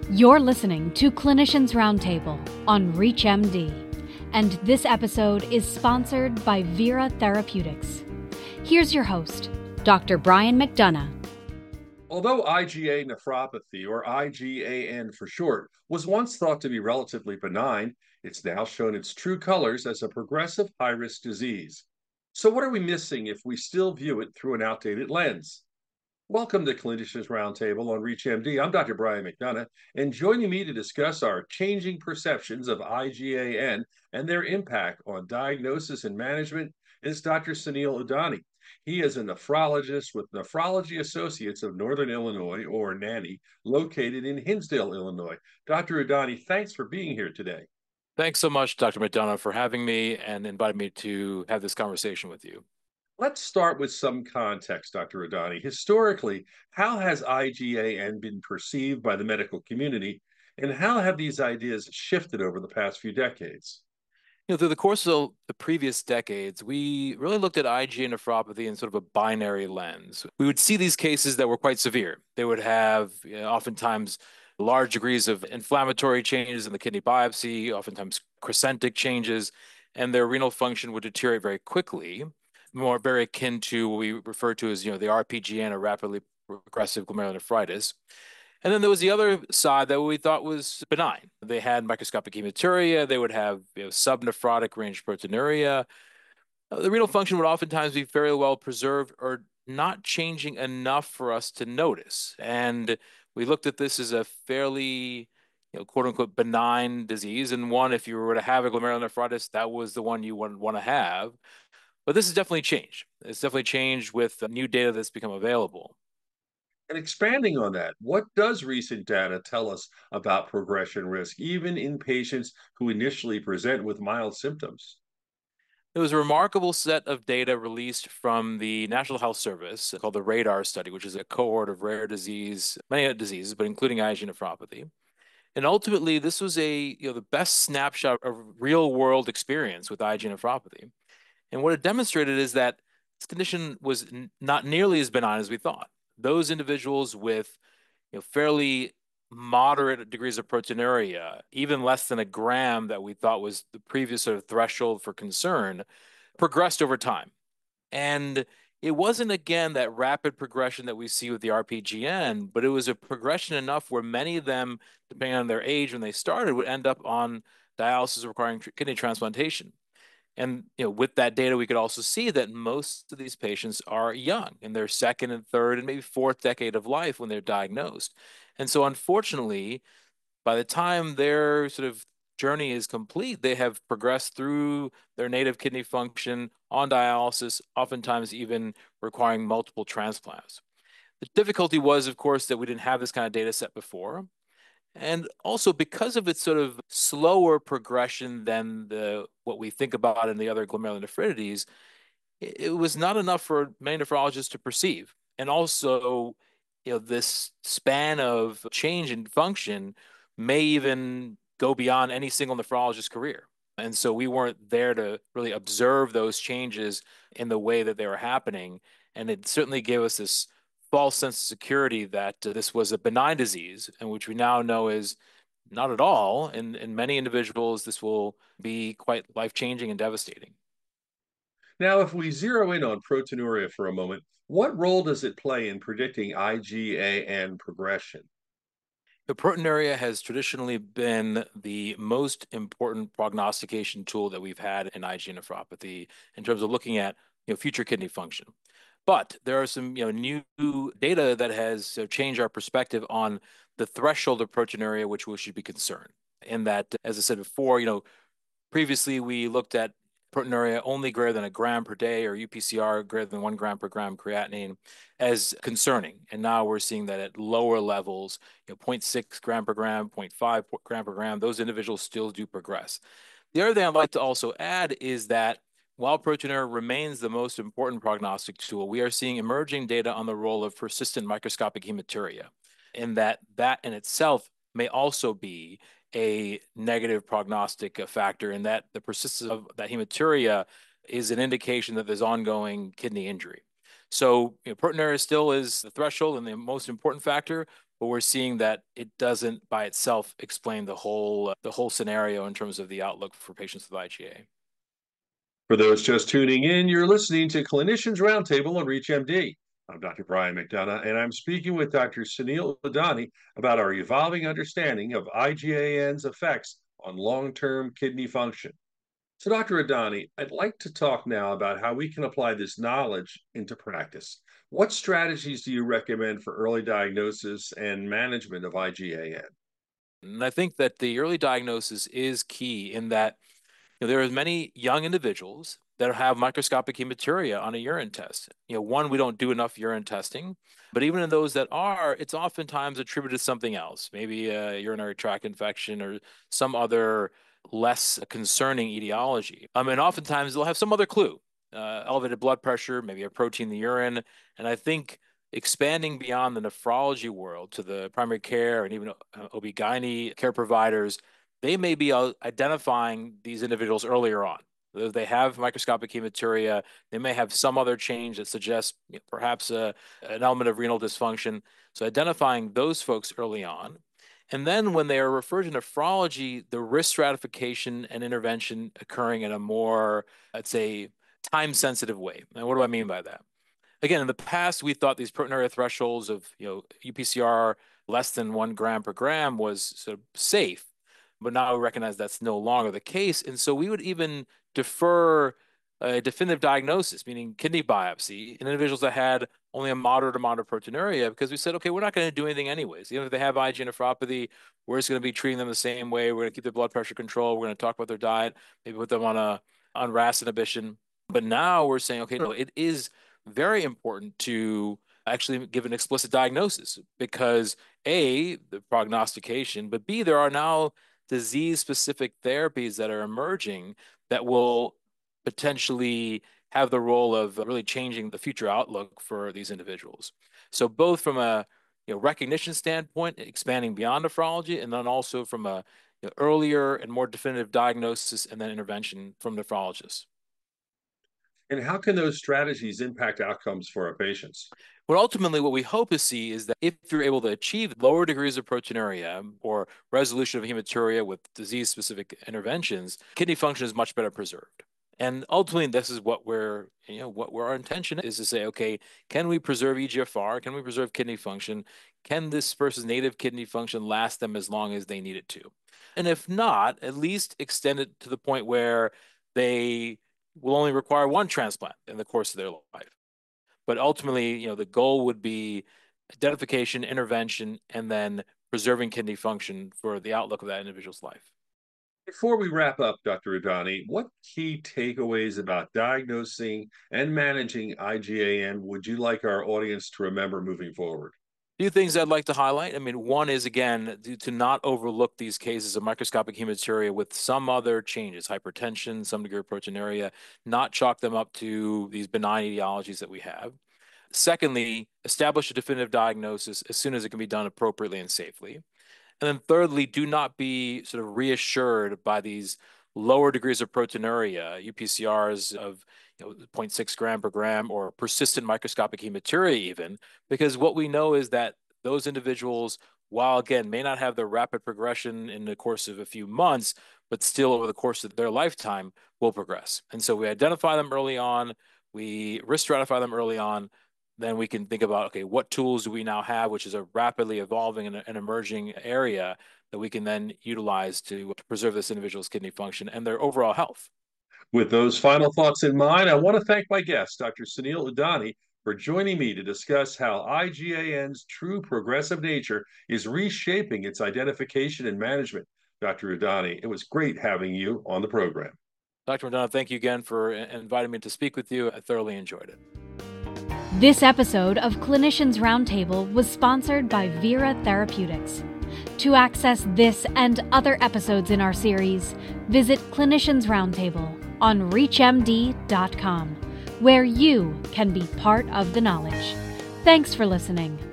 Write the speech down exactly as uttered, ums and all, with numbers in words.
You're listening to Clinicians Roundtable on ReachMD, and this episode is sponsored by Vera Therapeutics. Here's your host, Doctor Brian McDonough. Although IgA nephropathy, or I G A N for short, was once thought to be relatively benign, it's now shown its true colors as a progressive high-risk disease. So what are we missing if we still view it through an outdated lens? Welcome to Clinicians Roundtable on ReachMD. I'm Doctor Brian McDonough, and joining me to discuss our changing perceptions of I G A N and their impact on diagnosis and management is Doctor Sunil Udani. He is a nephrologist with Nephrology Associates of Northern Illinois, or NANI, located in Hinsdale, Illinois. Doctor Udani, thanks for being here today. Thanks so much, Doctor McDonough, for having me and inviting me to have this conversation with you. Let's start with some context, Doctor Udani. Historically, how has I G A N been perceived by the medical community, and how have these ideas shifted over the past few decades? You know, through the course of the previous decades, we really looked at IgA nephropathy in sort of a binary lens. We would see these cases that were quite severe. They would have, you know, oftentimes large degrees of inflammatory changes in the kidney biopsy, oftentimes crescentic changes, and their renal function would deteriorate very quickly, more very akin to what we refer to as, you know, the R P G N, or rapidly progressive glomerulonephritis. And then there was the other side that we thought was benign. They had microscopic hematuria. They would have, you know, subnephrotic range proteinuria. Uh, the renal function would oftentimes be fairly well preserved or not changing enough for us to notice. And we looked at this as a fairly, you know, quote unquote, benign disease. And one, if you were to have a glomerulonephritis, that was the one you would want to have. But this has definitely changed. It's definitely changed with the new data that's become available. And expanding on that, what does recent data tell us about progression risk, even in patients who initially present with mild symptoms? There was a remarkable set of data released from the National Health Service called the RADAR study, which is a cohort of rare disease, many diseases, but including IgA nephropathy. And ultimately, this was a, you know, the best snapshot of real-world experience with IgA nephropathy. And what it demonstrated is that this condition was n- not nearly as benign as we thought. Those individuals with, you know, fairly moderate degrees of proteinuria, even less than a gram that we thought was the previous sort of threshold for concern, progressed over time. And it wasn't, again, that rapid progression that we see with the R P G N, but it was a progression enough where many of them, depending on their age when they started, would end up on dialysis requiring kidney transplantation. And, you know, with that data, we could also see that most of these patients are young, in their second and third and maybe fourth decade of life when they're diagnosed. And so, unfortunately, by the time their sort of journey is complete, they have progressed through their native kidney function on dialysis, oftentimes even requiring multiple transplants. The difficulty was, of course, that we didn't have this kind of data set before. And also, because of its sort of slower progression than the what we think about in the other glomerulonephritides, it, it was not enough for many nephrologists to perceive. And also, you know, this span of change in function may even go beyond any single nephrologist's career. And so we weren't there to really observe those changes in the way that they were happening. And it certainly gave us this false sense of security that uh, this was a benign disease, and which we now know is not at all. In, in many individuals, this will be quite life-changing and devastating. Now, if we zero in on proteinuria for a moment, what role does it play in predicting I G A N progression? The proteinuria has traditionally been the most important prognostication tool that we've had in IgA nephropathy in terms of looking at, you know, future kidney function. But there are some, you know, new data that has uh, changed our perspective on the threshold of proteinuria, which we should be concerned. In that, as I said before, you know, previously we looked at proteinuria only greater than a gram per day, or U P C R greater than one gram per gram creatinine, as concerning. And now we're seeing that at lower levels, you know, zero point six gram per gram, zero point five gram per gram, those individuals still do progress. The other thing I'd like to also add is that while proteinuria remains the most important prognostic tool, we are seeing emerging data on the role of persistent microscopic hematuria, in that that in itself may also be a negative prognostic factor, in that the persistence of that hematuria is an indication that there's ongoing kidney injury. So, you know, proteinuria still is the threshold and the most important factor, but we're seeing that it doesn't by itself explain the whole uh, the whole scenario in terms of the outlook for patients with I G A. For those just tuning in, you're listening to Clinicians Roundtable on ReachMD. I'm Doctor Brian McDonough, and I'm speaking with Doctor Sunil Ladhani about our evolving understanding of I G A N's effects on long-term kidney function. So, Doctor Adani, I'd like to talk now about how we can apply this knowledge into practice. What strategies do you recommend for early diagnosis and management of I G A N? And I think that the early diagnosis is key in that you know, there are many young individuals that have microscopic hematuria on a urine test. You know, one, we don't do enough urine testing, but even in those that are, it's oftentimes attributed to something else, maybe a urinary tract infection or some other less concerning etiology. Um, and oftentimes they'll have some other clue, uh, elevated blood pressure, maybe a protein in the urine. And I think expanding beyond the nephrology world to the primary care and even uh, O B G Y N care providers, they may be identifying these individuals earlier on. If they have microscopic hematuria, they may have some other change that suggests you know, perhaps a, an element of renal dysfunction. So identifying those folks early on. And then when they are referred to nephrology, the risk stratification and intervention occurring in a more, I'd say, time-sensitive way. And what do I mean by that? Again, in the past, we thought these proteinuria thresholds of you know U P C R less than one gram per gram was sort of safe. But now we recognize that's no longer the case. And so we would even defer a definitive diagnosis, meaning kidney biopsy, in individuals that had only a moderate amount of proteinuria, because we said, okay, we're not going to do anything anyways. Even if they have I G A nephropathy, we're just going to be treating them the same way. We're going to keep their blood pressure control. We're going to talk about their diet, maybe put them on a on R A S inhibition. But now we're saying, okay, no, it is very important to actually give an explicit diagnosis because A, the prognostication, but B, there are now disease-specific therapies that are emerging that will potentially have the role of really changing the future outlook for these individuals. So both from a you know, recognition standpoint, expanding beyond nephrology, and then also from a you know, earlier and more definitive diagnosis and then intervention from nephrologists. And how can those strategies impact outcomes for our patients? But ultimately, what we hope to see is that if you're able to achieve lower degrees of proteinuria or resolution of hematuria with disease-specific interventions, kidney function is much better preserved. And ultimately, this is what we're, you know, what our intention is to say, okay, can we preserve E G F R? Can we preserve kidney function? Can this person's native kidney function last them as long as they need it to? And if not, at least extend it to the point where they will only require one transplant in the course of their life. But ultimately, you know, the goal would be identification, intervention, and then preserving kidney function for the outlook of that individual's life. Before we wrap up, Doctor Adani, what key takeaways about diagnosing and managing I G A N would you like our audience to remember moving forward? A few things I'd like to highlight. I mean, one is, again, to, to not overlook these cases of microscopic hematuria with some other changes, hypertension, some degree of proteinuria, not chalk them up to these benign etiologies that we have. Secondly, establish a definitive diagnosis as soon as it can be done appropriately and safely. And then thirdly, do not be sort of reassured by these lower degrees of proteinuria, U P C Rs of you know, zero point six gram per gram or persistent microscopic hematuria even, because what we know is that those individuals, while again, may not have the rapid progression in the course of a few months, but still over the course of their lifetime will progress. And so we identify them early on, we risk stratify them early on, then we can think about, okay, what tools do we now have, which is a rapidly evolving and an emerging area that we can then utilize to preserve this individual's kidney function and their overall health. With those final thoughts in mind, I want to thank my guest, Doctor Sunil Ladhani, for joining me to discuss how I G A N's true progressive nature is reshaping its identification and management. Doctor Ladhani, it was great having you on the program. Doctor McDonough, thank you again for inviting me to speak with you. I thoroughly enjoyed it. This episode of Clinicians Roundtable was sponsored by Vera Therapeutics. To access this and other episodes in our series, visit Clinicians Roundtable on reach M D dot com, where you can be part of the knowledge. Thanks for listening.